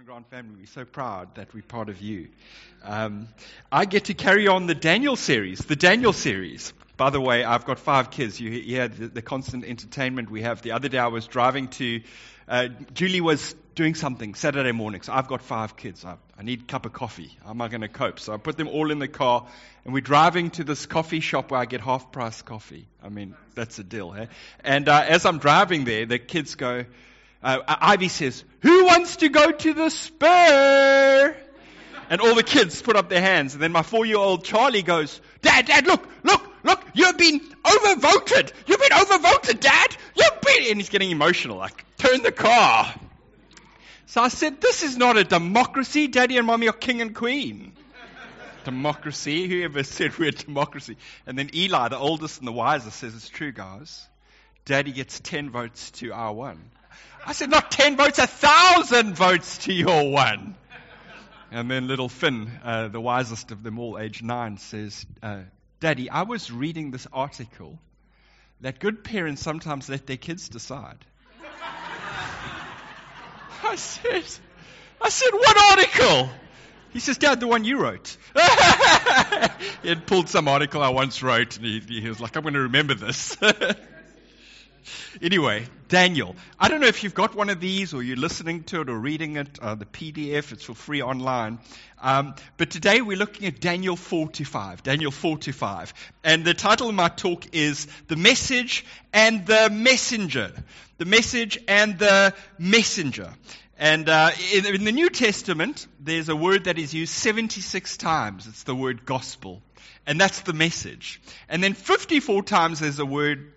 Grant family. We're so proud that we're part of you. I get to carry on the Daniel series. By the way, I've got 5 kids. You hear the constant entertainment we have. The other day I was driving to, Julie was doing something Saturday morning. So I've got 5 kids. I need a cup of coffee. How am I going to cope? So I put them all in the car and we're driving to this coffee shop where I get half price coffee. I mean, that's a deal. Eh? And as I'm driving there, the kids go, Ivy says, "Who wants to go to the Spur?" And all the kids put up their hands. And then my 4-year-old Charlie goes, Dad, look, you've been overvoted. You've been overvoted, Dad. And he's getting emotional, like, turn the car. So I said, this is not a democracy. Daddy and Mommy are king and queen. Democracy? Whoever said we're a democracy? And then Eli, the oldest and the wisest, says, it's true, guys. Daddy gets 10 votes to our 1. I said, not 10 votes, 1,000 votes to your 1. And then little Finn, the wisest of them all, age 9, says, Daddy, I was reading this article that good parents sometimes let their kids decide. I said, what article? He says, Dad, the one you wrote. He had pulled some article I once wrote, and he was like, I'm going to remember this. Anyway, Daniel. I don't know if you've got one of these or you're listening to it or reading it, the PDF, it's for free online. But today we're looking at Daniel 4-5. Daniel 4-5. And the title of my talk is The Message and the Messenger. The Message and the Messenger. And in the New Testament, there's a word that is used 76 times. It's the word gospel. And that's the message. And then 54 times there's a word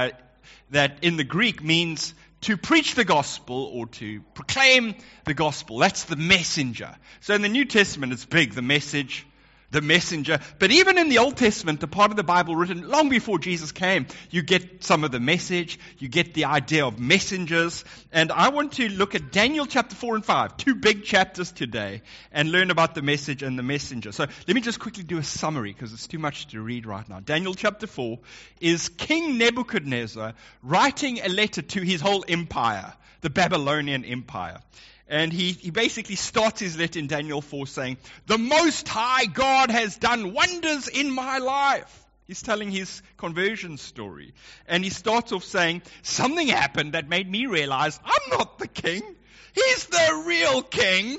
that in the Greek means to preach the gospel or to proclaim the gospel. That's the messenger. So in the New Testament, it's big, the message, the messenger. But even in the Old Testament, the part of the Bible written long before Jesus came, you get some of the message, you get the idea of messengers. And I want to look at Daniel chapter 4 and 5, 2 big chapters today, and learn about the message and the messenger. So let me just quickly do a summary because it's too much to read right now. Daniel chapter 4 is King Nebuchadnezzar writing a letter to his whole empire, the Babylonian Empire. And he basically starts his letter in Daniel 4 saying, the Most High God has done wonders in my life. He's telling his conversion story. And he starts off saying, something happened that made me realize I'm not the king. He's the real king.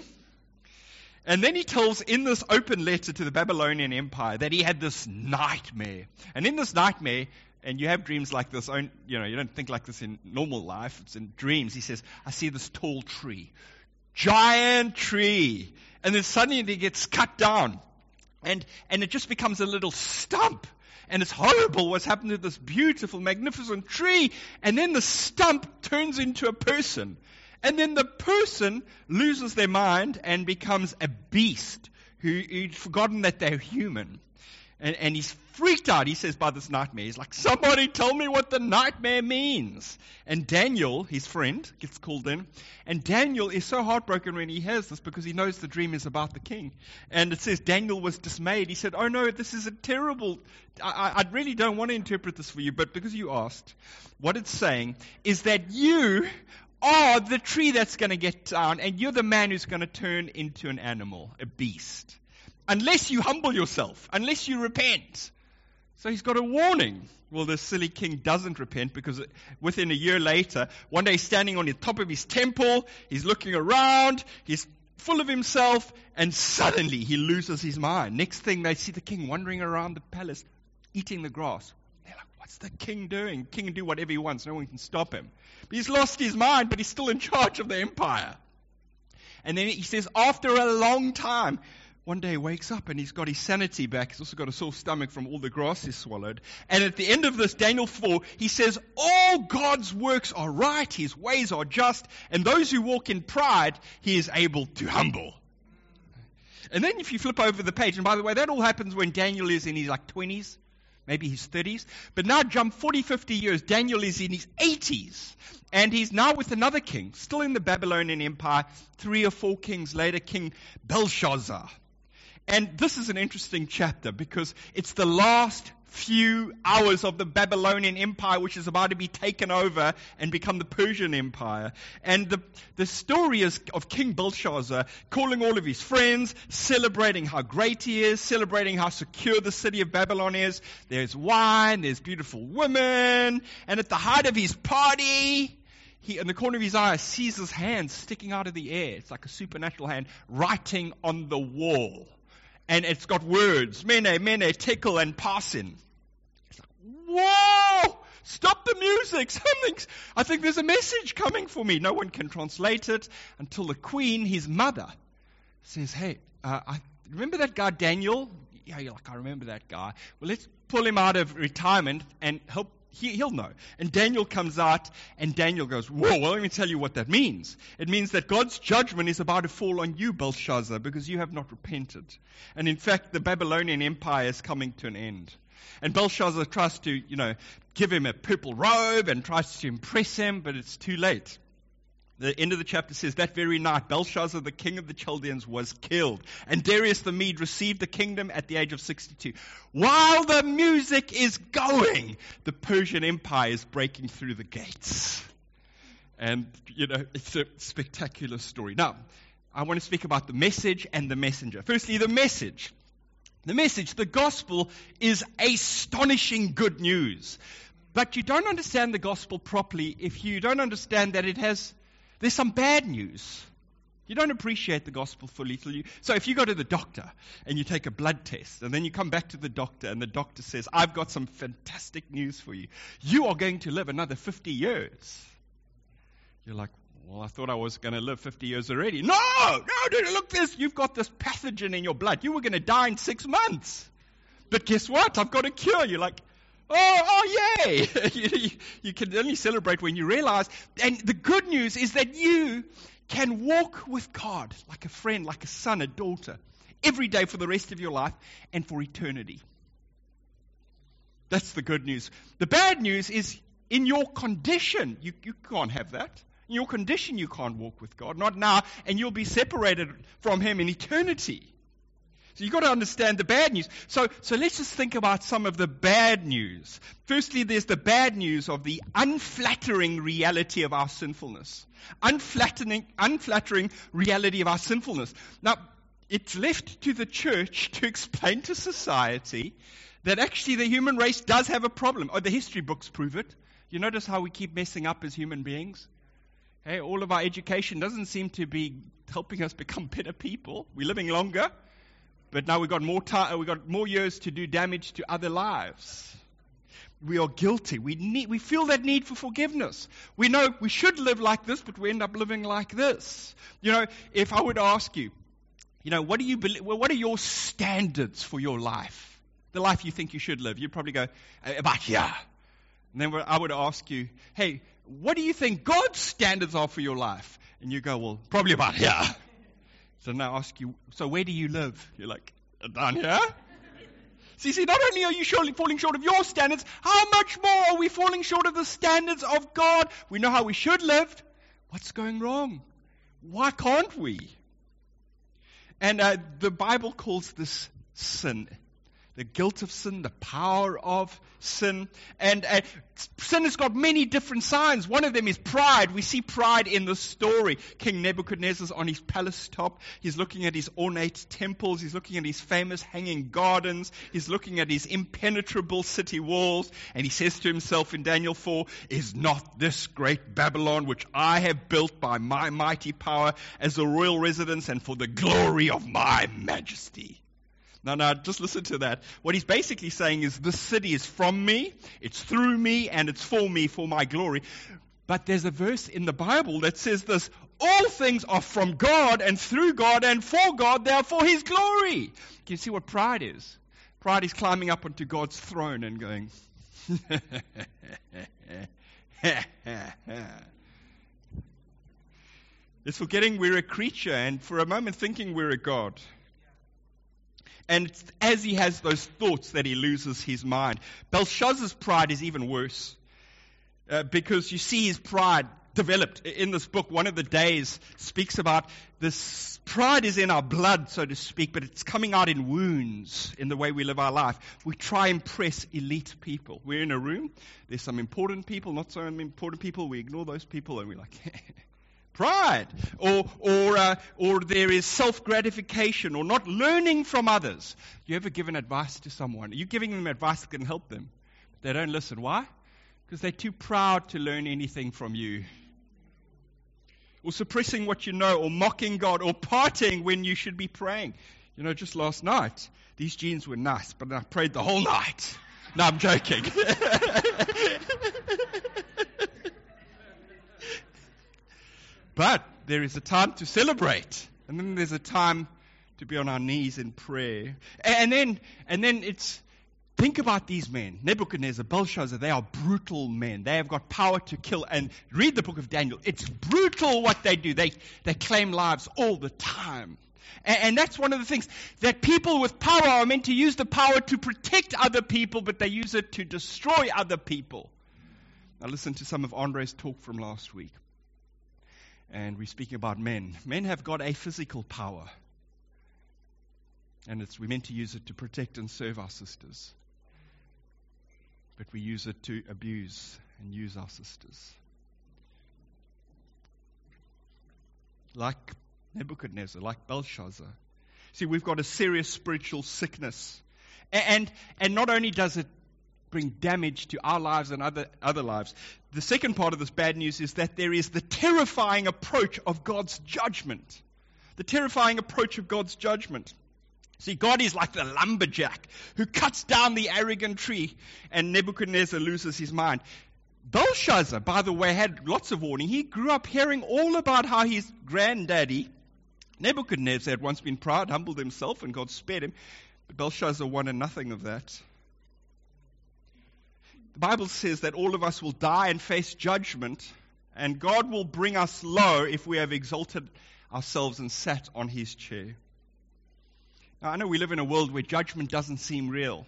And then he tells in this open letter to the Babylonian Empire that he had this nightmare. And in this nightmare, and you have dreams like this, you don't think like this in normal life, it's in dreams. He says, I see this tall tree. Giant tree. And then suddenly it gets cut down. And it just becomes a little stump. And it's horrible what's happened to this beautiful, magnificent tree. And then the stump turns into a person. And then the person loses their mind and becomes a beast who'd forgotten that they're human. And he's freaked out, he says, by this nightmare. He's like, somebody tell me what the nightmare means. And Daniel, his friend, gets called in. And Daniel is so heartbroken when he hears this because he knows the dream is about the king. And it says Daniel was dismayed. He said, oh no, this is a terrible, I really don't want to interpret this for you, but because you asked, what it's saying is that you are the tree that's going to get down, and you're the man who's going to turn into an animal, a beast. Unless you humble yourself, unless you repent. So he's got a warning. Well, the silly king doesn't repent because within a year later, one day he's standing on the top of his temple, he's looking around, he's full of himself, and suddenly he loses his mind. Next thing, they see the king wandering around the palace, eating the grass. They're like, what's the king doing? King can do whatever he wants. No one can stop him. But he's lost his mind, but he's still in charge of the empire. And then he says, after a long time, one day he wakes up and he's got his sanity back. He's also got a sore stomach from all the grass he's swallowed. And at the end of this, Daniel 4, he says, all God's works are right, his ways are just, and those who walk in pride, he is able to humble. And then if you flip over the page, and by the way, that all happens when Daniel is in his 20s, maybe his 30s. But now jump 40, 50 years, Daniel is in his 80s. And he's now with another king, still in the Babylonian Empire, 3 or 4 kings later, King Belshazzar. And this is an interesting chapter because it's the last few hours of the Babylonian Empire, which is about to be taken over and become the Persian Empire. And the story is of King Belshazzar calling all of his friends, celebrating how great he is, celebrating how secure the city of Babylon is. There's wine, there's beautiful women, and at the height of his party, he, in the corner of his eye, sees his hand sticking out of the air. It's like a supernatural hand writing on the wall. And it's got words, mene, mene, tekel, and parsin. It's like, whoa! Stop the music! I think there's a message coming for me. No one can translate it until the queen, his mother, says, hey, remember that guy Daniel? Yeah, you're like, I remember that guy. Well, let's pull him out of retirement and help. He'll know. And Daniel comes out, and Daniel goes, whoa, well, let me tell you what that means. It means that God's judgment is about to fall on you, Belshazzar, because you have not repented. And in fact, the Babylonian Empire is coming to an end. And Belshazzar tries to, give him a purple robe and tries to impress him, but it's too late. The end of the chapter says, that very night, Belshazzar, the king of the Chaldeans, was killed. And Darius the Mede received the kingdom at the age of 62. While the music is going, the Persian Empire is breaking through the gates. And, it's a spectacular story. Now, I want to speak about the message and the messenger. Firstly, the message. The message, the gospel, is astonishing good news. But you don't understand the gospel properly if you don't understand that there's some bad news. You don't appreciate the gospel fully so if you go to the doctor and you take a blood test and then you come back to the doctor and the doctor says, I've got some fantastic news for you. You are going to live another 50 years. You're like, well, I thought I was going to live 50 years already. No, look you've got this pathogen in your blood. You were going to die in 6 months. But guess what? I've got a cure. You're like, oh, yay! You can only celebrate when you realize. And the good news is that you can walk with God like a friend, like a son, a daughter, every day for the rest of your life and for eternity. That's the good news. The bad news is in your condition, you can't have that. In your condition, you can't walk with God. Not now, and you'll be separated from Him in eternity. So you've got to understand the bad news. So let's just think about some of the bad news. Firstly, there's the bad news of the unflattering reality of our sinfulness. Unflattering reality of our sinfulness. Now, it's left to the church to explain to society that actually the human race does have a problem. The history books prove it. You notice how we keep messing up as human beings? Hey, all of our education doesn't seem to be helping us become better people. We're living longer. But now we've got more time, we've got more years to do damage to other lives. We are guilty. We feel that need for forgiveness. We know we should live like this, but we end up living like this. If I would ask you, what do you believe? What are your standards for your life? The life you think you should live. You'd probably go about here. And then I would ask you, hey, what do you think God's standards are for your life? And you go, well, probably about here. So now I ask you, so where do you live? You're like, down here? See, not only are you surely falling short of your standards, how much more are we falling short of the standards of God? We know how we should live. What's going wrong? Why can't we? And the Bible calls this sin. The guilt of sin, the power of sin. And sin has got many different signs. One of them is pride. We see pride in the story. King Nebuchadnezzar's on his palace top. He's looking at his ornate temples. He's looking at his famous hanging gardens. He's looking at his impenetrable city walls. And he says to himself in Daniel 4, is not this great Babylon, which I have built by my mighty power as a royal residence and for the glory of my majesty? Now, just listen to that. What he's basically saying is this city is from me, it's through me, and it's for me, for my glory. But there's a verse in the Bible that says this, all things are from God and through God and for God, they are for His glory. Can you see what pride is? Pride is climbing up onto God's throne and going, it's forgetting we're a creature and for a moment thinking we're a God. And it's as he has those thoughts that he loses his mind. Belshazzar's pride is even worse. Because you see his pride developed in this book. One of the days speaks about this pride is in our blood, so to speak, but it's coming out in wounds in the way we live our life. We try and impress elite people. We're in a room, there's some important people, not so important people, we ignore those people and we're like, pride. Or there is self-gratification or not learning from others. You ever given advice to someone? Are you giving them advice that can help them? But they don't listen. Why? Because they're too proud to learn anything from you. Or suppressing what you know, or mocking God, or partying when you should be praying. You know, just last night, these jeans were nice, but I prayed the whole night. No, I'm joking. But there is a time to celebrate, and then there's a time to be on our knees in prayer. And then it's, think about these men, Nebuchadnezzar, Belshazzar, they are brutal men. They have got power to kill. And read the book of Daniel. It's brutal what they do. They claim lives all the time. And that's one of the things, that people with power are meant to use the power to protect other people, but they use it to destroy other people. Now listen to some of Andre's talk from last week. And we're speaking about men. Men have got a physical power. And we're meant to use it to protect and serve our sisters. But we use it to abuse and use our sisters. Like Nebuchadnezzar, like Belshazzar. See, we've got a serious spiritual sickness. And not only does it bring damage to our lives and other lives, the second part of this bad news is that there is the terrifying approach of God's judgment. The terrifying approach of God's judgment. See, God is like the lumberjack who cuts down the arrogant tree, and Nebuchadnezzar loses his mind. Belshazzar, by the way, had lots of warning. He grew up hearing all about how his granddaddy, Nebuchadnezzar, had once been proud, humbled himself, and God spared him. But Belshazzar wanted nothing of that. The Bible says that all of us will die and face judgment, and God will bring us low if we have exalted ourselves and sat on his chair. Now, I know we live in a world where judgment doesn't seem real.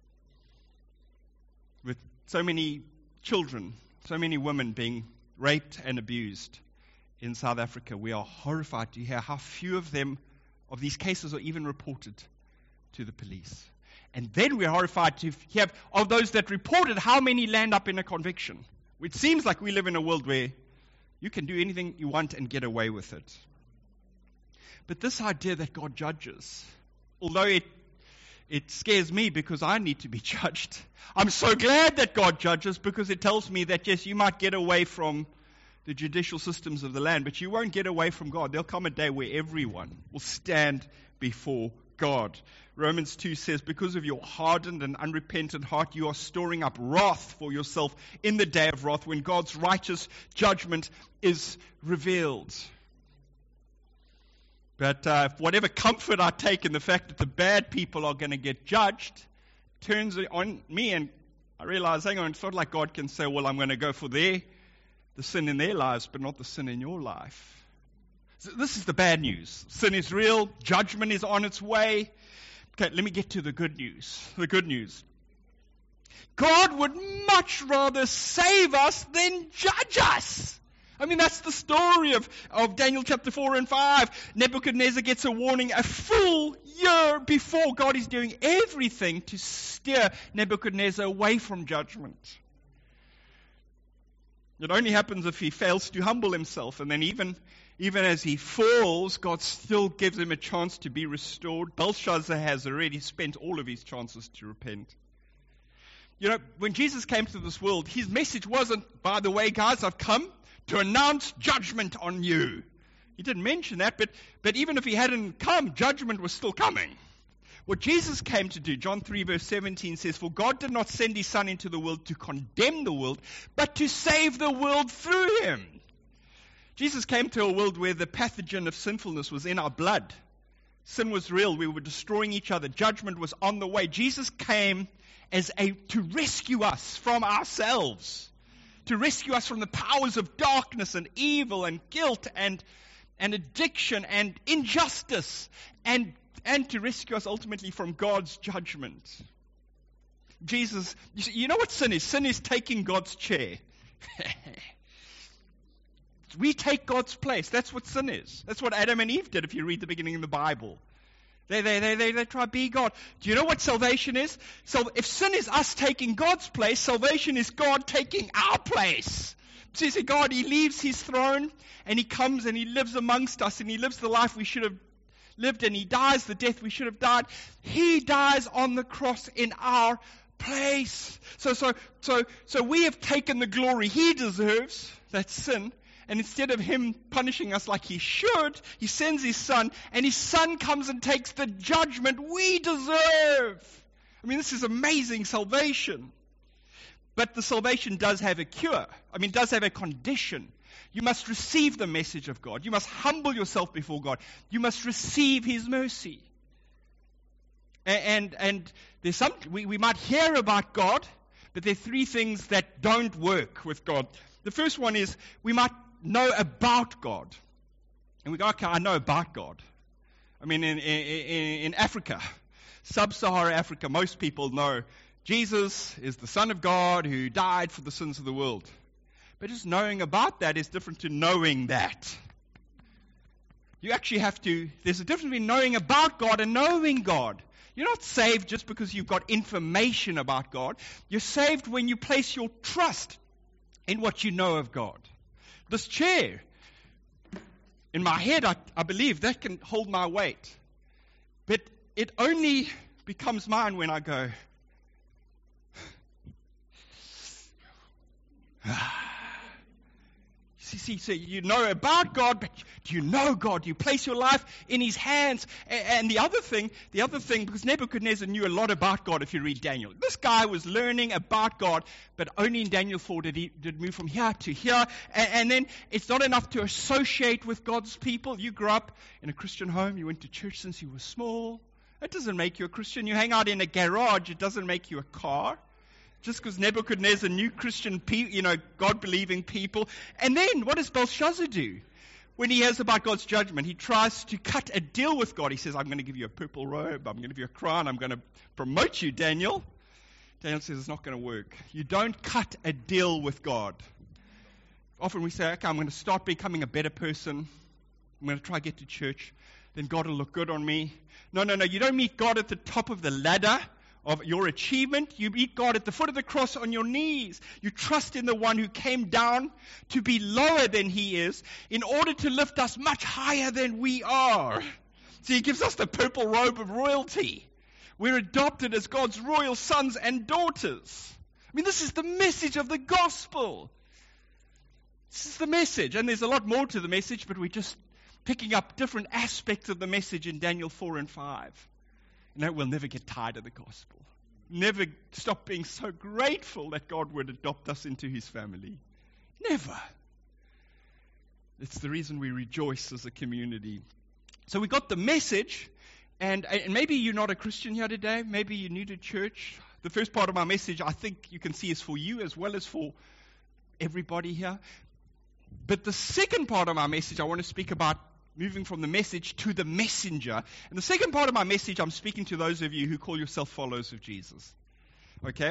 With so many children, so many women being raped and abused in South Africa, we are horrified to hear how few of these cases are even reported to the police. And then we're horrified to hear of those that reported, how many land up in a conviction. It seems like we live in a world where you can do anything you want and get away with it. But this idea that God judges, although it scares me because I need to be judged, I'm so glad that God judges, because it tells me that, yes, you might get away from the judicial systems of the land, but you won't get away from God. There'll come a day where everyone will stand before God. Romans 2 says, because of your hardened and unrepentant heart, you are storing up wrath for yourself in the day of wrath, when God's righteous judgment is revealed. But whatever comfort I take in the fact that the bad people are going to get judged turns it on me, and I realize, hang on, it's not like God can say, well, I'm going to go for the sin in their lives, but not the sin in your life. So this is the bad news. Sin is real. Judgment is on its way. Okay, let me get to the good news. The good news. God would much rather save us than judge us. I mean, that's the story of Daniel chapter 4 and 5. Nebuchadnezzar gets a warning a full year before. God is doing everything to steer Nebuchadnezzar away from judgment. It only happens if he fails to humble himself. And then even as he falls, God still gives him a chance to be restored. Belshazzar has already spent all of his chances to repent. You know, when Jesus came to this world, his message wasn't, by the way, guys, I've come to announce judgment on you. He didn't mention that, but even if he hadn't come, judgment was still coming. What Jesus came to do, John 3 verse 17 says, for God did not send his Son into the world to condemn the world, but to save the world through him. Jesus came to a world where the pathogen of sinfulness was in our blood. Sin was real. We were destroying each other. Judgment was on the way. Jesus came to rescue us from ourselves, to rescue us from the powers of darkness and evil and guilt and addiction and injustice, and to rescue us ultimately from God's judgment. Jesus, you know what sin is? Sin is taking God's chair. We take God's place. That's what sin is. That's what Adam and Eve did if you read the beginning of the Bible. They try to be God. Do you know what salvation is? So if sin is us taking God's place, salvation is God taking our place. So you see, God, He leaves His throne and He comes and He lives amongst us and He lives the life we should have lived and He dies the death we should have died. He dies on the cross in our place. So we have taken the glory He deserves, that's sin, and instead of Him punishing us like He should, He sends His Son, and His Son comes and takes the judgment we deserve. I mean, this is amazing salvation. But the salvation does have a cure. I mean, does have a condition. You must receive the message of God. You must humble yourself before God. You must receive His mercy. And there's we might hear about God, but there are three things that don't work with God. The first one is we might know about God. And we go, okay, I know about God. I mean, in Africa, sub-Saharan Africa, most people know Jesus is the Son of God who died for the sins of the world. But just knowing about that is different to knowing that. You actually have to, there's a difference between knowing about God and knowing God. You're not saved just because you've got information about God. You're saved when you place your trust in what you know of God. This chair, in my head, I believe that can hold my weight. But it only becomes mine when I go, See, so you know about God, but do you know God? Do you place your life in His hands? And the other thing, because Nebuchadnezzar knew a lot about God if you read Daniel. This guy was learning about God, but only in Daniel 4 did he move from here to here. And then it's not enough to associate with God's people. You grew up in a Christian home. You went to church since you were small. That doesn't make you a Christian. You hang out in a garage. It doesn't make you a car. Just because Nebuchadnezzar knew Christian people, God-believing people. And then, what does Belshazzar do? When he hears about God's judgment, he tries to cut a deal with God. He says, I'm going to give you a purple robe. I'm going to give you a crown. I'm going to promote you, Daniel. Daniel says, it's not going to work. You don't cut a deal with God. Often we say, okay, I'm going to start becoming a better person. I'm going to try to get to church. Then God will look good on me. No. You don't meet God at the top of the ladder of your achievement. You meet God at the foot of the cross on your knees. You trust in the one who came down to be lower than He is in order to lift us much higher than we are. So He gives us the purple robe of royalty. We're adopted as God's royal sons and daughters. I mean, this is the message of the gospel. This is the message. And there's a lot more to the message, but we're just picking up different aspects of the message in Daniel 4 and 5. We'll never get tired of the gospel. Never stop being so grateful that God would adopt us into His family. Never. It's the reason we rejoice as a community. So we got the message, and maybe you're not a Christian here today. Maybe you're new to church. The first part of my message, I think you can see, is for you as well as for everybody here. But the second part of my message, I want to speak about moving from the message to the messenger. And the second part of my message, I'm speaking to those of you who call yourself followers of Jesus. Okay?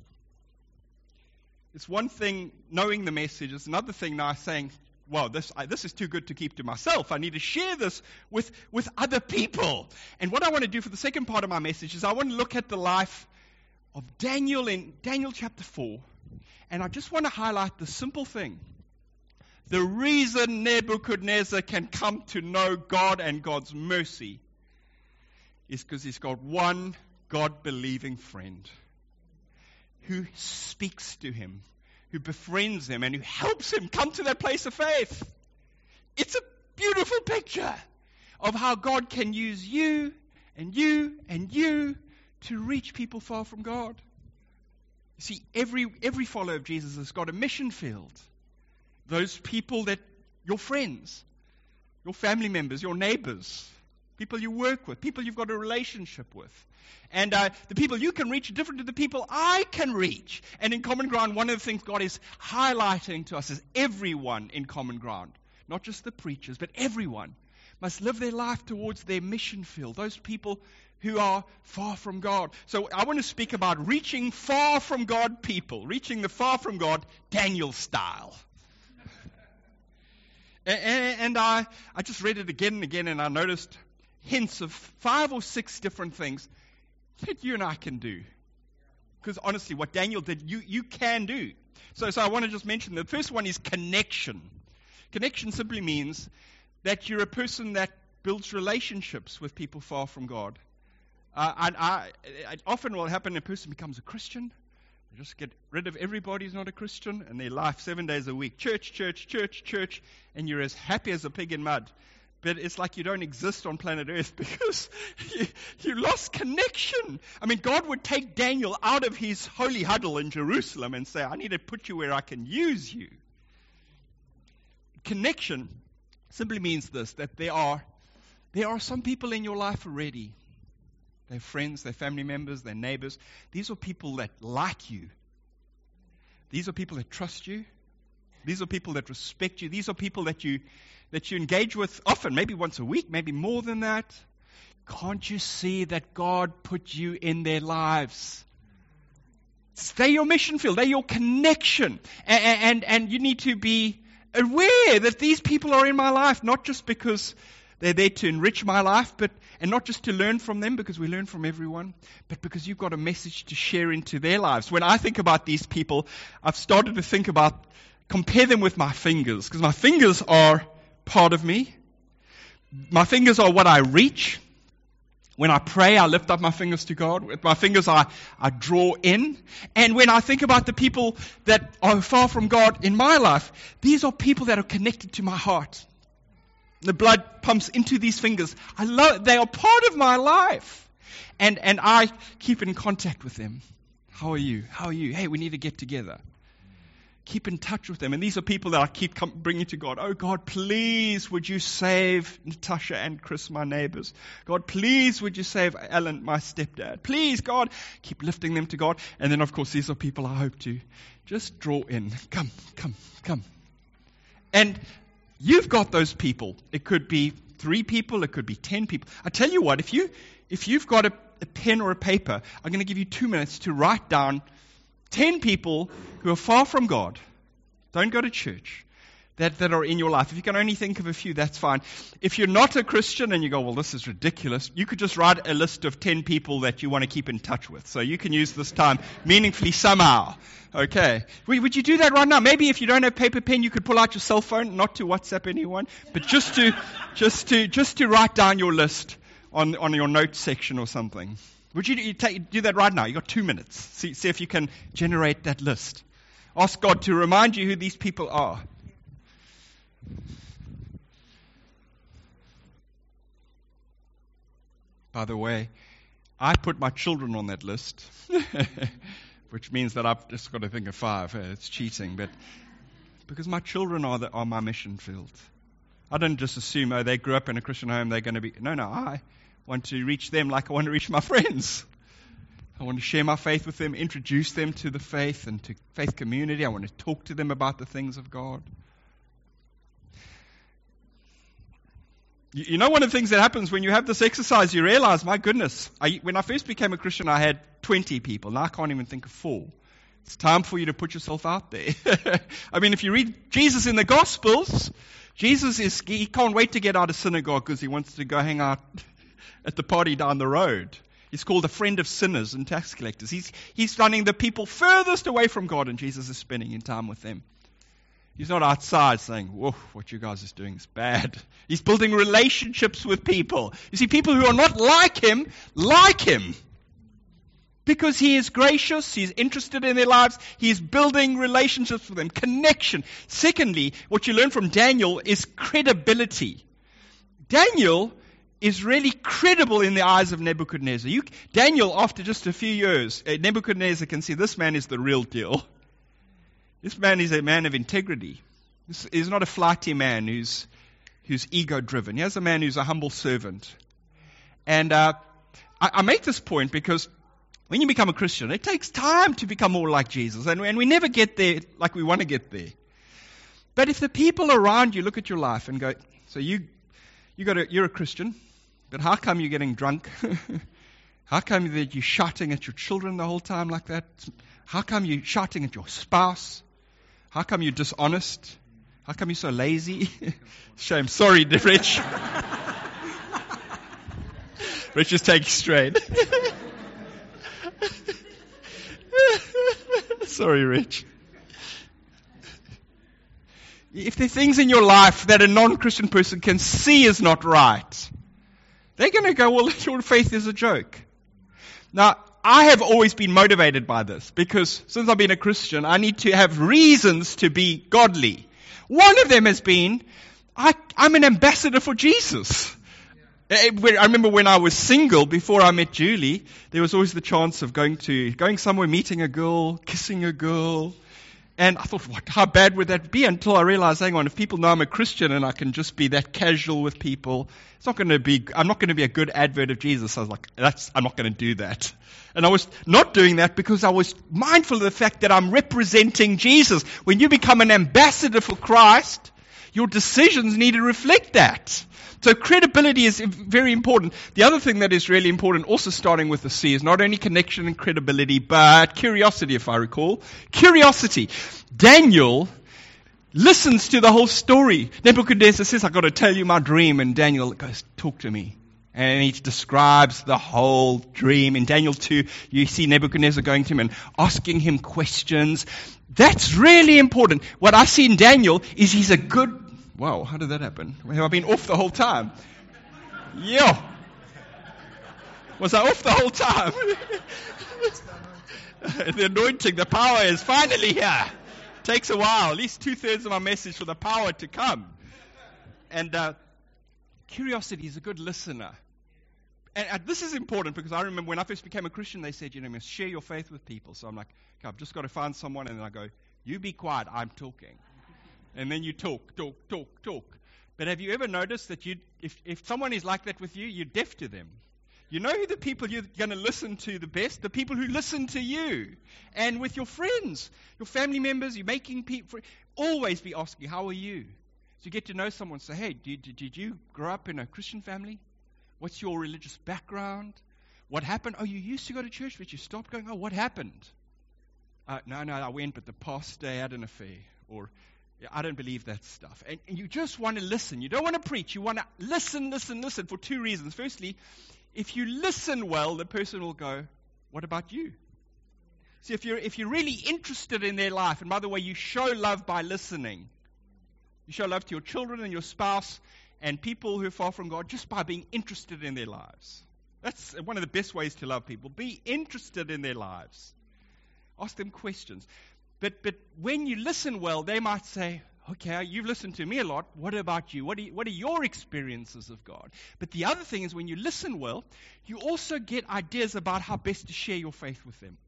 It's one thing knowing the message. It's another thing now saying, wow, this is too good to keep to myself. I need to share this with other people. And what I want to do for the second part of my message is I want to look at the life of Daniel in Daniel chapter 4. And I just want to highlight the simple thing. The reason Nebuchadnezzar can come to know God and God's mercy is because he's got one God-believing friend who speaks to him, who befriends him, and who helps him come to that place of faith. It's a beautiful picture of how God can use you and you and you to reach people far from God. You see, every follower of Jesus has got a mission field. Those people that, your friends, your family members, your neighbors, people you work with, people you've got a relationship with. And the people you can reach are different to the people I can reach. And in Common Ground, one of the things God is highlighting to us is everyone in Common Ground, not just the preachers, but everyone must live their life towards their mission field, those people who are far from God. So I want to speak about reaching far from God people, reaching the far from God Daniel style. And I just read it again and again, and I noticed hints of 5 or 6 different things that you and I can do. Because honestly, what Daniel did, you can do. So I want to just mention, the first one is connection. Connection simply means that you're a person that builds relationships with people far from God. It often will happen, a person becomes a Christian, they just get rid of everybody who's not a Christian, and their life 7 days a week, church, and you're as happy as a pig in mud. But it's like you don't exist on planet Earth because you lost connection. I mean, God would take Daniel out of his holy huddle in Jerusalem and say, I need to put you where I can use you. Connection simply means this, that there are some people in your life already. They're friends, they're family members, they're neighbors. These are people that like you. These are people that trust you. These are people that respect you. These are people that you engage with often, maybe once a week, maybe more than that. Can't you see that God put you in their lives? They're your mission field. They're your connection. And you need to be aware that these people are in my life, not just because they're there to enrich my life, and not just to learn from them, because we learn from everyone, but because you've got a message to share into their lives. When I think about these people, I've started to compare them with my fingers, because my fingers are part of me. My fingers are what I reach. When I pray, I lift up my fingers to God. With my fingers, I draw in. And when I think about the people that are far from God in my life, these are people that are connected to my heart. The blood pumps into these fingers. They are part of my life. And I keep in contact with them. How are you? How are you? Hey, we need to get together. Keep in touch with them. And these are people that I keep bringing to God. Oh, God, please, would you save Natasha and Chris, my neighbors? God, please, would you save Alan, my stepdad? Please, God, keep lifting them to God. And then, of course, these are people I hope to just draw in. Come. And you've got those people. It could be 3 people. It could be 10 people. I tell you what, if you've got a pen or a paper, I'm going to give you 2 minutes to write down 10 people who are far from God, don't go to church, that are in your life. If you can only think of a few, that's fine. If you're not a Christian and you go, well, this is ridiculous, you could just write a list of 10 people that you want to keep in touch with. So you can use this time meaningfully somehow. Okay. Would you do that right now? Maybe if you don't have paper pen, you could pull out your cell phone, not to WhatsApp anyone, but just to write down your list on your notes section or something. Would you do that right now? You've got 2 minutes. See if you can generate that list. Ask God to remind you who these people are. By the way, I put my children on that list, which means that I've just got to think of 5. It's cheating, but because my children are my mission field. I don't just assume, they grew up in a Christian home, they're going to be... No, I want to reach them like I want to reach my friends. I want to share my faith with them, introduce them to the faith and to faith community. I want to talk to them about the things of God. You know, one of the things that happens when you have this exercise, you realize, my goodness, when I first became a Christian, I had 20 people. Now I can't even think of 4. It's time for you to put yourself out there. I mean, if you read Jesus in the Gospels, he can't wait to get out of synagogue because he wants to go hang out at the party down the road. He's called a friend of sinners and tax collectors. He's running the people furthest away from God, and Jesus is spending in time with them. He's not outside saying, whoa, what you guys are doing is bad. He's building relationships with people. You see, people who are not like him, because he is gracious, he's interested in their lives, he's building relationships with them, connection. Secondly, what you learn from Daniel is credibility. Daniel is really credible in the eyes of Nebuchadnezzar. Daniel, after just a few years, Nebuchadnezzar can see this man is the real deal. This man is a man of integrity. This is not a flighty man who's ego-driven. Here's a man who's a humble servant. And I make this point because when you become a Christian, it takes time to become more like Jesus. And we never get there like we want to get there. But if the people around you look at your life and go, so you're a Christian, but how come you're getting drunk? How come that you're shouting at your children the whole time like that? How come you're shouting at your spouse? How come you're dishonest? How come you're so lazy? Shame. Sorry, Rich. Rich is taking straight. Sorry, Rich. If there are things in your life that a non-Christian person can see is not right, they're going to go, well, your faith is a joke. Now, I have always been motivated by this because since I've been a Christian, I need to have reasons to be godly. One of them has been, I'm an ambassador for Jesus. I remember when I was single, before I met Julie, there was always the chance of going somewhere, meeting a girl, kissing a girl. And I thought, how bad would that be? Until I realized, hang on, if people know I'm a Christian and I can just be that casual with people, I'm not going to be a good advert of Jesus. I was like, I'm not going to do that. And I was not doing that because I was mindful of the fact that I'm representing Jesus. When you become an ambassador for Christ, your decisions need to reflect that. So credibility is very important. The other thing that is really important, also starting with the C, is not only connection and credibility, but curiosity, if I recall. Curiosity. Daniel listens to the whole story. Nebuchadnezzar says, I've got to tell you my dream. And Daniel goes, talk to me. And he describes the whole dream. In Daniel 2, you see Nebuchadnezzar going to him and asking him questions. That's really important. What I see in Daniel is he's a good... Wow, how did that happen? Have I been off the whole time? Yeah. Was I off the whole time? The anointing, the power is finally here. Takes a while, at least 2/3 of my message for the power to come. And curiosity is a good listener. And this is important because I remember when I first became a Christian, they said, you must share your faith with people. So I'm like, okay, I've just got to find someone, and then I go, you be quiet, I'm talking. And then you talk. But have you ever noticed that if someone is like that with you, you're deaf to them? You know who the people you're going to listen to the best? The people who listen to you. And with your friends, your family members, you're making people, always be asking, how are you? So you get to know someone, say, hey, did you grow up in a Christian family? What's your religious background? What happened? Oh, you used to go to church, but you stopped going. Oh, what happened? No, I went, but the pastor had an affair. Or... I don't believe that stuff. And you just want to listen. You don't want to preach. You want to listen for two reasons. Firstly, if you listen well, the person will go, what about you? See, if you're really interested in their life, and by the way, you show love by listening. You show love to your children and your spouse and people who are far from God just by being interested in their lives. That's one of the best ways to love people. Be interested in their lives. Ask them questions. But when you listen well, they might say, okay, you've listened to me a lot. What about you? What are your experiences of God? But the other thing is when you listen well, you also get ideas about how best to share your faith with them.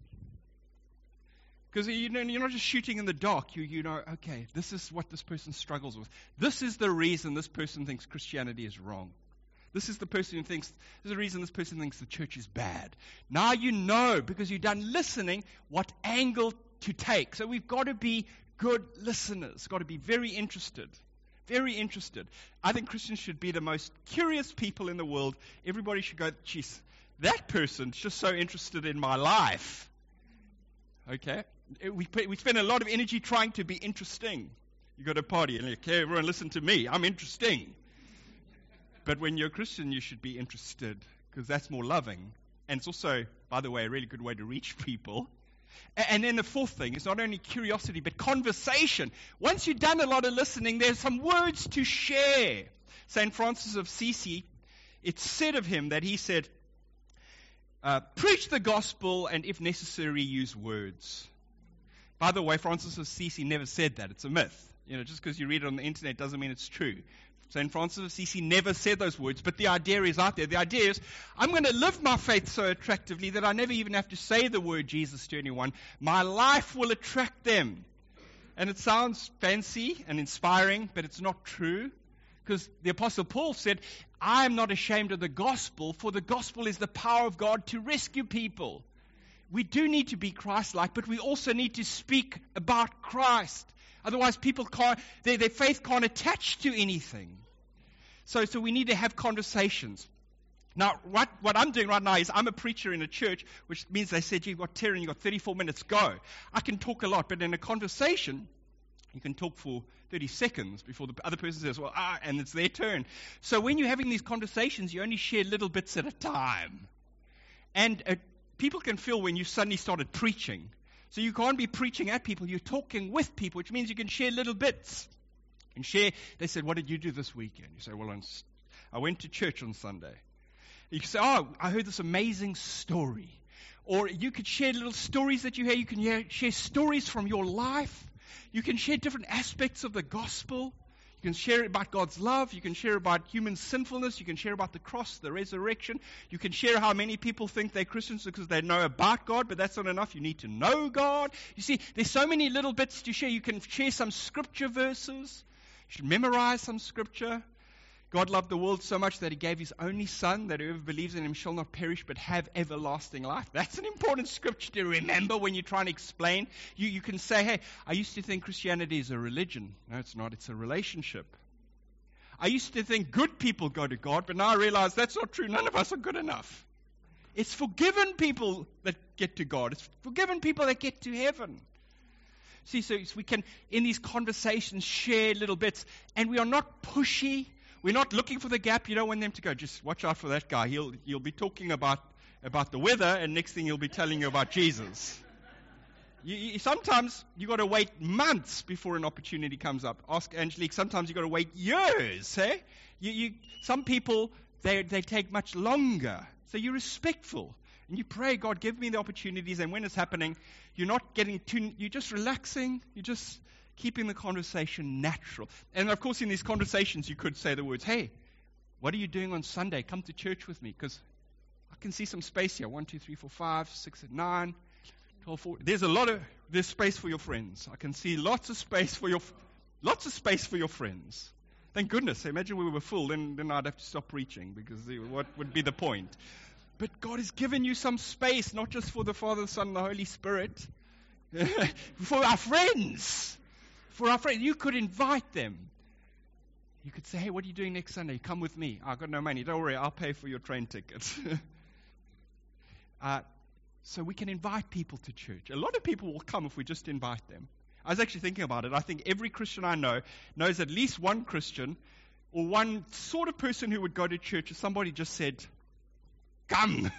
Because you're not just shooting in the dark. You know, okay, this is what this person struggles with. This is the reason this person thinks Christianity is wrong. This is the reason this person thinks the church is bad. Now you know, because you've done listening, what angle to take. So we've got to be good listeners. Got to be very interested. Very interested. I think Christians should be the most curious people in the world. Everybody should go, geez, that person's just so interested in my life. Okay? We spend a lot of energy trying to be interesting. You go to a party and like, okay, everyone listen to me. I'm interesting. But when you're a Christian, you should be interested because that's more loving. And it's also, by the way, a really good way to reach people. And then the fourth thing is not only curiosity, but conversation. Once you've done a lot of listening, there's some words to share. St. Francis of Assisi, it's said of him that he said, preach the gospel and if necessary, use words. By the way, Francis of Assisi never said that. It's a myth. Just because you read it on the internet doesn't mean it's true. St. Francis of Assisi never said those words, but the idea is out there. The idea is, I'm going to live my faith so attractively that I never even have to say the word Jesus to anyone. My life will attract them. And it sounds fancy and inspiring, but it's not true. Because the Apostle Paul said, I am not ashamed of the gospel, for the gospel is the power of God to rescue people. We do need to be Christ-like, but we also need to speak about Christ. Otherwise, people can't, their faith can't attach to anything. So we need to have conversations. Now, what I'm doing right now is I'm a preacher in a church, which means they said, you've got 34 minutes, go. I can talk a lot, but in a conversation, You can talk for 30 seconds before the other person says, well, and it's their turn. So when you're having these conversations, you only share little bits at a time. And people can feel when you suddenly started preaching. So you can't be preaching at people, you're talking with people, which means you can share little bits. And share, they said, what did you do this weekend? You say, well, I went to church on Sunday. You can say, I heard this amazing story. Or you could share little stories that you hear. You can share stories from your life. You can share different aspects of the gospel. You can share about God's love. You can share about human sinfulness. You can share about the cross, the resurrection. You can share how many people think they're Christians because they know about God, but that's not enough. You need to know God. You see, there's so many little bits to share. You can share some scripture verses. You should memorize some scripture. God loved the world so much that he gave his only son, that whoever believes in him shall not perish but have everlasting life. That's an important scripture to remember when you're trying to explain. You can say, hey, I used to think Christianity is a religion. No, it's not. It's a relationship. I used to think good people go to God, but now I realize that's not true. None of us are good enough. It's forgiven people that get to God. It's forgiven people that get to heaven. See, so we can, in these conversations, share little bits. And we are not pushy. We're not looking for the gap. You don't want them to go, just watch out for that guy. He'll be talking about the weather, and next thing he'll be telling you about Jesus. Sometimes you got to wait months before an opportunity comes up. Ask Angelique. Sometimes you got to wait years. Hey, some people they take much longer. So you're respectful and you pray, God, give me the opportunities. And when it's happening, you're not getting too. You're just relaxing. You're just keeping the conversation natural. And of course, in these conversations, you could say the words, hey, what are you doing on Sunday? Come to church with me, because I can see some space here. 1, 2, 3, 4, 5, 6, 9, 12, 14. There's space for your friends. I can see lots of space for your friends. Thank goodness. Imagine we were full, then I'd have to stop preaching, because what would be the point? But God has given you some space, not just for the Father, the Son, and the Holy Spirit, for our friends. For our friends, you could invite them. You could say, hey, what are you doing next Sunday? Come with me. I've got no money. Don't worry, I'll pay for your train tickets. So we can invite people to church. A lot of people will come if we just invite them. I was actually thinking about it. I think every Christian I know knows at least one Christian or one sort of person who would go to church if somebody just said, come.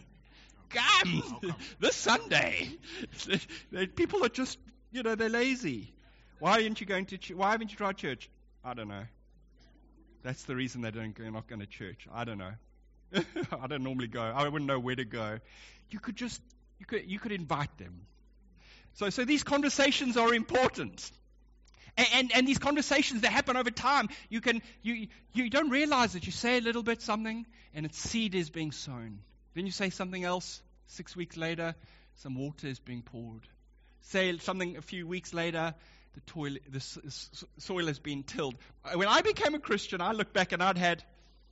Come. This Sunday. People are just, they're lazy. Why aren't you going to church? Why haven't you tried church? I don't know. That's the reason they're not going to church. I don't know. I don't normally go. I wouldn't know where to go. You could invite them. So these conversations are important. And these conversations, they happen over time. You don't realize it. You say a little bit something, and its seed is being sown. Then you say something else. 6 weeks later, some water is being poured. Say something a few weeks later, the soil has been tilled. When I became a Christian, I look back and I'd had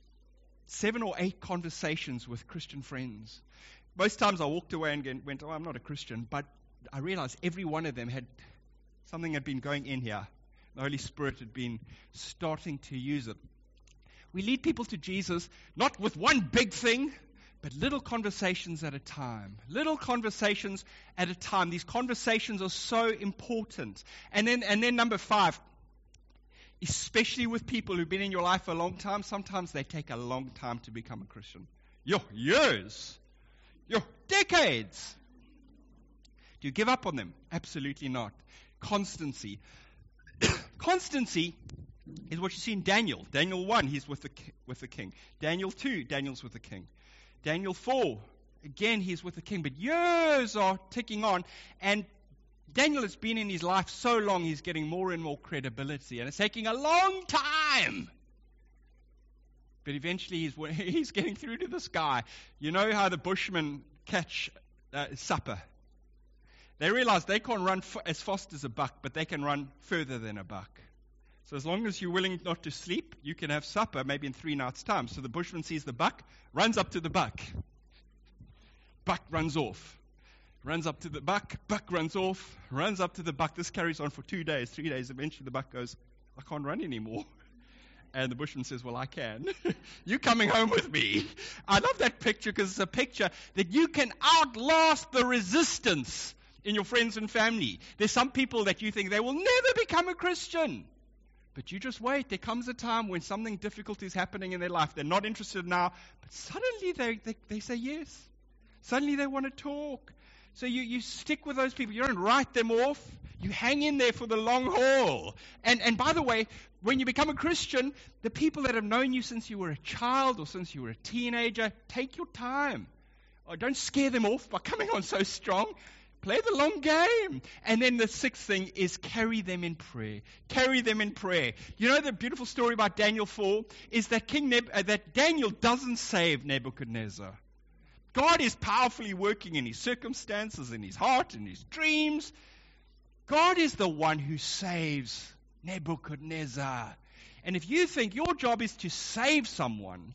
7 or 8 conversations with Christian friends. Most times I walked away and went, I'm not a Christian. But I realized every one of them something had been going in here. The Holy Spirit had been starting to use it. We lead people to Jesus, not with one big thing, but little conversations at a time. Little conversations at a time. These conversations are so important. And then number 5, especially with people who've been in your life for a long time, sometimes they take a long time to become a Christian. Years. Decades. Do you give up on them? Absolutely not. Constancy. Constancy is what you see in Daniel. Daniel 1, he's with the king. Daniel 2, Daniel's with the king. Daniel 4, again, he's with the king. But years are ticking on, and Daniel has been in his life so long, he's getting more and more credibility, and it's taking a long time. But eventually, he's getting through to this guy. You know how the bushmen catch supper? They realize they can't run as fast as a buck, but they can run further than a buck. So as long as you're willing not to sleep, you can have supper maybe in 3 nights' time. So the bushman sees the buck, runs up to the buck. Buck runs off. Runs up to the buck runs off, runs up to the buck. This carries on for 2 days, 3 days. Eventually the buck goes, I can't run anymore. And the bushman says, well, I can. You're coming home with me. I love that picture because it's a picture that you can outlast the resistance. in your friends and family. There's some people that you think they will never become a Christian. But you just wait. There comes a time when something difficult is happening in their life. They're not interested now, but suddenly they say yes. Suddenly they want to talk. So you stick with those people. You don't write them off. You hang in there for the long haul. And by the way, when you become a Christian, the people that have known you since you were a child or since you were a teenager, take your time. Don't scare them off by coming on so strong. Play the long game. And then the sixth thing is carry them in prayer. Carry them in prayer. You know the beautiful story about Daniel 4 is that that Daniel doesn't save Nebuchadnezzar. God is powerfully working in his circumstances, in his heart, in his dreams. God is the one who saves Nebuchadnezzar. And if you think your job is to save someone,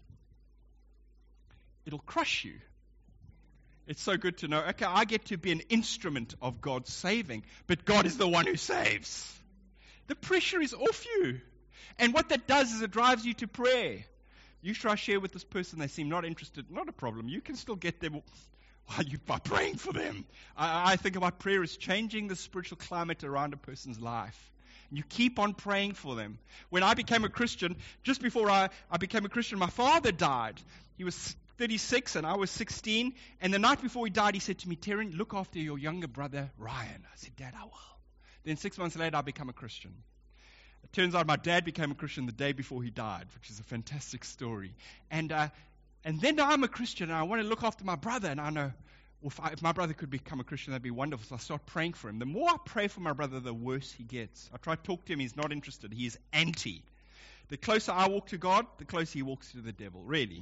it'll crush you. It's so good to know, okay, I get to be an instrument of God's saving, but God is the one who saves. The pressure is off you. And what that does is it drives you to prayer. You try to share with this person, they seem not interested, not a problem. You can still get them by praying for them. I think about prayer as changing the spiritual climate around a person's life. And you keep on praying for them. When I became a Christian, just before I became a Christian, my father died. He was 36 and I was 16. And the night before he died, he said to me, Terran, look after your younger brother, Ryan. I said, Dad, I will. Then 6 months later, I became a Christian. It turns out my dad became a Christian the day before he died, which is a fantastic story. And then I'm a Christian and I want to look after my brother. And I know, well, if my brother could become a Christian, that'd be wonderful. So I start praying for him. The more I pray for my brother, the worse he gets. I try to talk to him. He's not interested. He is anti. The closer I walk to God, the closer he walks to the devil, really.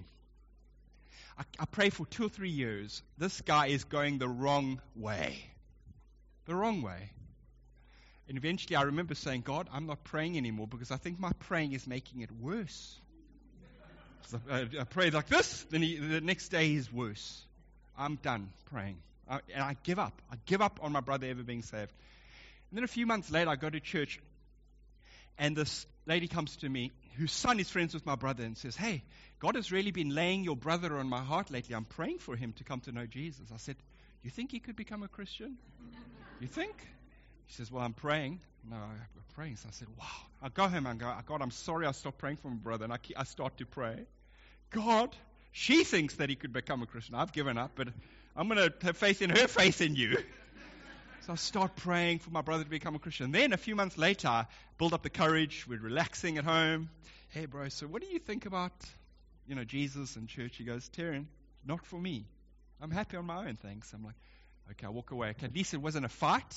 I pray for 2 or 3 years. This guy is going the wrong way. The wrong way. And eventually I remember saying, God, I'm not praying anymore because I think my praying is making it worse. So I prayed like this, then the next day he's worse. I'm done praying. And I give up. I give up on my brother ever being saved. And then a few months later I go to church and this lady comes to me whose son is friends with my brother and says, hey, God has really been laying your brother on my heart lately. I'm praying for him to come to know Jesus. I said, you think he could become a Christian? You think? She says, well, I'm praying. No, I'm praying. So I said, wow. I go home and go, God, I'm sorry I stopped praying for my brother. And I start to pray. God, she thinks that he could become a Christian. I've given up, but I'm going to have faith in her faith in you. So I start praying for my brother to become a Christian. Then a few months later, I build up the courage. We're relaxing at home. Hey, bro, so what do you think about, Jesus and church? He goes, Terran, not for me. I'm happy on my own, thanks. I'm like, okay, I walk away. Okay, at least it wasn't a fight.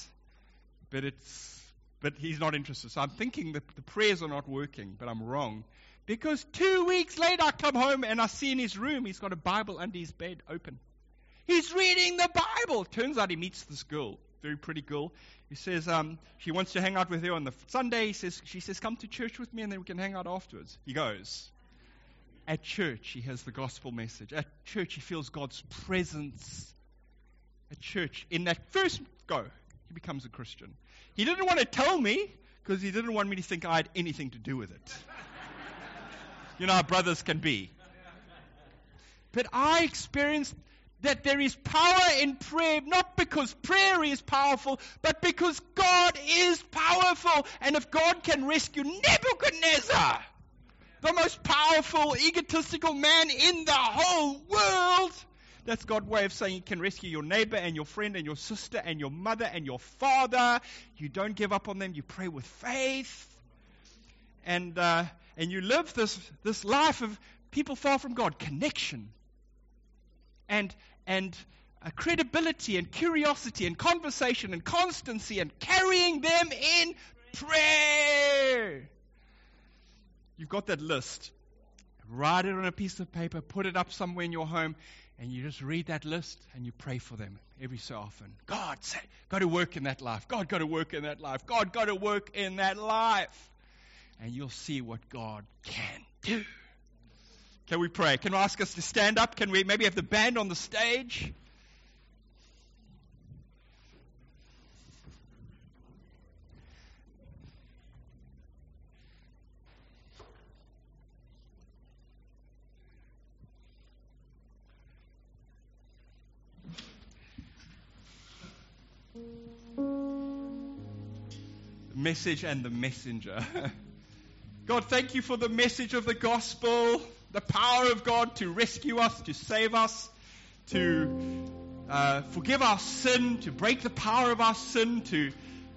But he's not interested. So I'm thinking that the prayers are not working, but I'm wrong. Because 2 weeks later I come home and I see in his room he's got a Bible under his bed open. He's reading the Bible. Turns out he meets this girl, very pretty girl. He says she wants to hang out with her on the Sunday. She says, come to church with me and then we can hang out afterwards. He goes. At church he has the gospel message. At church he feels God's presence. At church, in that first go, he becomes a Christian. He didn't want to tell me because he didn't want me to think I had anything to do with it. You know how brothers can be. But I experienced that there is power in prayer, not because prayer is powerful, but because God is powerful. And if God can rescue Nebuchadnezzar, the most powerful, egotistical man in the whole world, that's God's way of saying He can rescue your neighbor and your friend and your sister and your mother and your father. You don't give up on them. You pray with faith. And you live this life of people far from God. Connection. And credibility and curiosity and conversation and constancy and carrying them in prayer. You've got that list. Write it on a piece of paper. Put it up somewhere in your home. And you just read that list and you pray for them every so often. God, go to work in that life. God, go to work in that life. God, go to work in that life. And you'll see what God can do. Can we pray? Can I ask us to stand up? Can we maybe have the band on the stage? message and the messenger. God, thank you for the message of the gospel, the power of God to rescue us, to save us, to forgive our sin, to break the power of our sin, to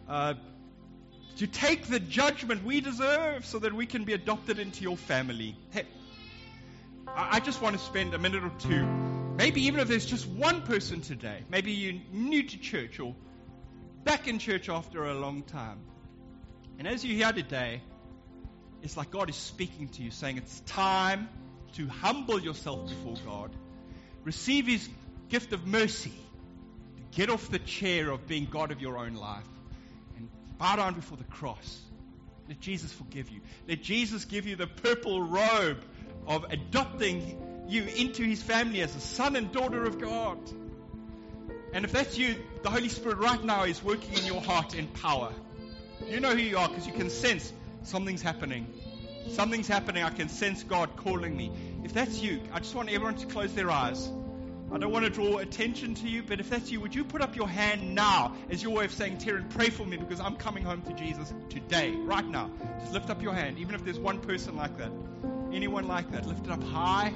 take the judgment we deserve so that we can be adopted into your family. Hey, I just want to spend a minute or two, maybe even if there's just one person today, maybe you're new to church or back in church after a long time. And as you're here today, it's like God is speaking to you, saying it's time to humble yourself before God, receive His gift of mercy, to get off the chair of being God of your own life, and bow down before the cross. Let Jesus forgive you. Let Jesus give you the purple robe of adopting you into His family as a son and daughter of God. And if that's you, the Holy Spirit right now is working in your heart in power. You know who you are because you can sense something's happening. Something's happening. I can sense God calling me. If that's you, I just want everyone to close their eyes. I don't want to draw attention to you, but if that's you, would you put up your hand now as your way of saying, Taryn, pray for me because I'm coming home to Jesus today, right now. Just lift up your hand, even if there's one person like that. Anyone like that, lift it up high.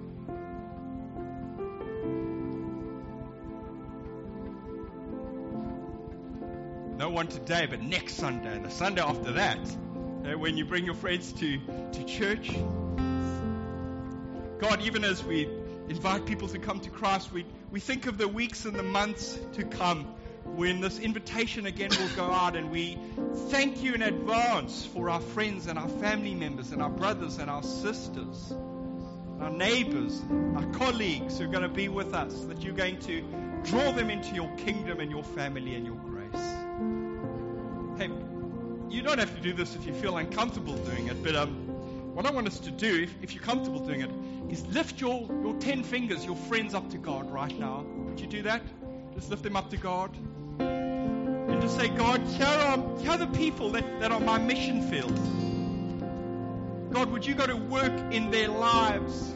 No one today, but next Sunday, and the Sunday after that, when you bring your friends to church. God, even as we invite people to come to Christ, we think of the weeks and the months to come when this invitation again will go out, and we thank you in advance for our friends and our family members and our brothers and our sisters, our neighbors, our colleagues who are going to be with us, that you're going to draw them into your kingdom and your family and your grace. Hey, you don't have to do this if you feel uncomfortable doing it, but what I want us to do, if you're comfortable doing it, is lift your 10 fingers, your friends, up to God right now. Would you do that? Just lift them up to God. And just say, God, here are the people that are my mission field. God, would you go to work in their lives?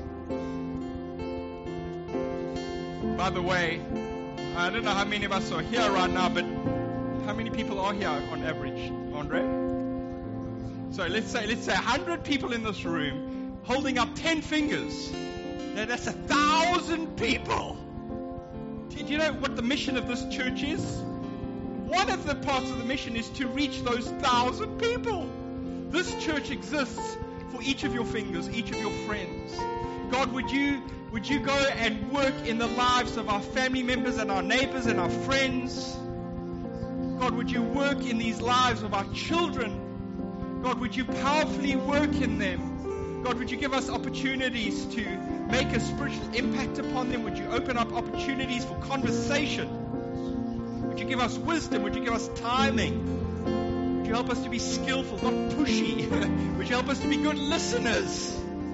By the way, I don't know how many of us are here right now, but how many people are here on average, Andre? So let's say 100 people in this room holding up 10 fingers. Now that's 1,000 people. Do you know what the mission of this church is? One of the parts of the mission is to reach those 1,000 people. This church exists for each of your fingers, each of your friends. God, would you go and work in the lives of our family members and our neighbors and our friends? God, would you work in these lives of our children? God, would you powerfully work in them? God, would you give us opportunities to make a spiritual impact upon them? Would you open up opportunities for conversation? Would you give us wisdom? Would you give us timing? Would you help us to be skillful, not pushy? Would you help us to be good listeners?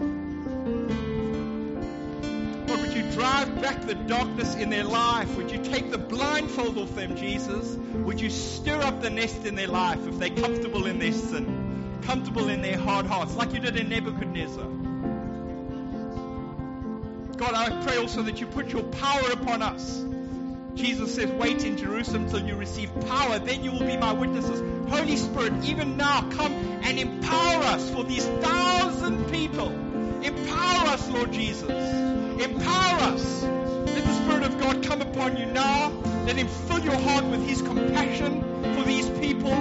God, would you drive back the darkness in their life? Would you take the blindfold off them, Jesus? Would you stir up the nest in their life if they're comfortable in their sin, comfortable in their hard hearts, like you did in Nebuchadnezzar? God, I pray also that you put your power upon us. Jesus says, wait in Jerusalem till you receive power, then you will be my witnesses. Holy Spirit, even now, come and empower us for these 1,000 people. Empower us, Lord Jesus. Empower us. Let the Spirit of God come upon you now. Let Him fill your heart with His compassion for these people.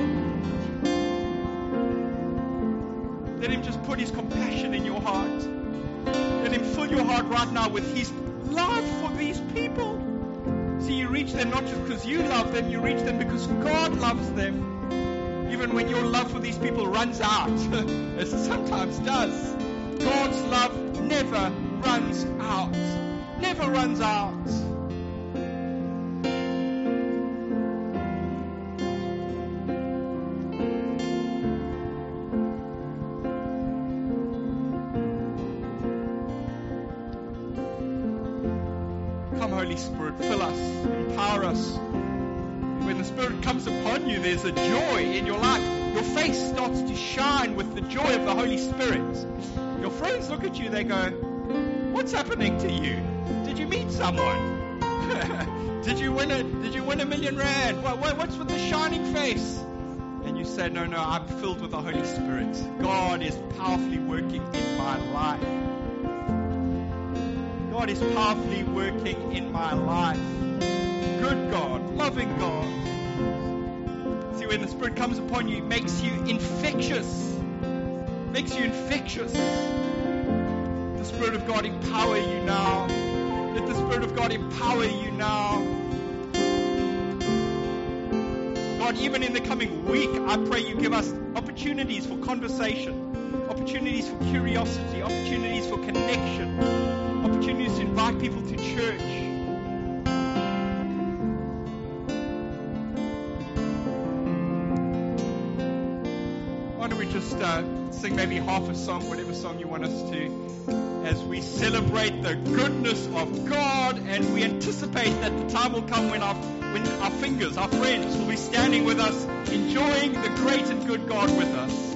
Let Him just put His compassion in your heart. Let Him fill your heart right now with His love for these people. See, you reach them not just because you love them, you reach them because God loves them. Even when your love for these people runs out, as it sometimes does, God's love never runs out. Never runs out. Come, Holy Spirit, fill us, empower us. When the Spirit comes upon you, there's a joy in your life. Your face starts to shine with the joy of the Holy Spirit. Your friends look at you, they go, what's happening to you? Did you meet someone? Did you win $1 million? What's with the shining face? And You say, no, I'm filled with the Holy Spirit. God is powerfully working in my life. God is powerfully working in my life. Good God, loving God. See, when the Spirit comes upon you, it makes you infectious. Makes you infectious. The Spirit of God empower you now. Let the Spirit of God empower you now. God, even in the coming week, I pray you give us opportunities for conversation, opportunities for curiosity, opportunities for connection, opportunities to invite people to church. Why don't we just sing maybe half a song, whatever song you want us to, as we celebrate the goodness of God, and we anticipate that the time will come when our fingers, our friends, will be standing with us, enjoying the great and good God with us.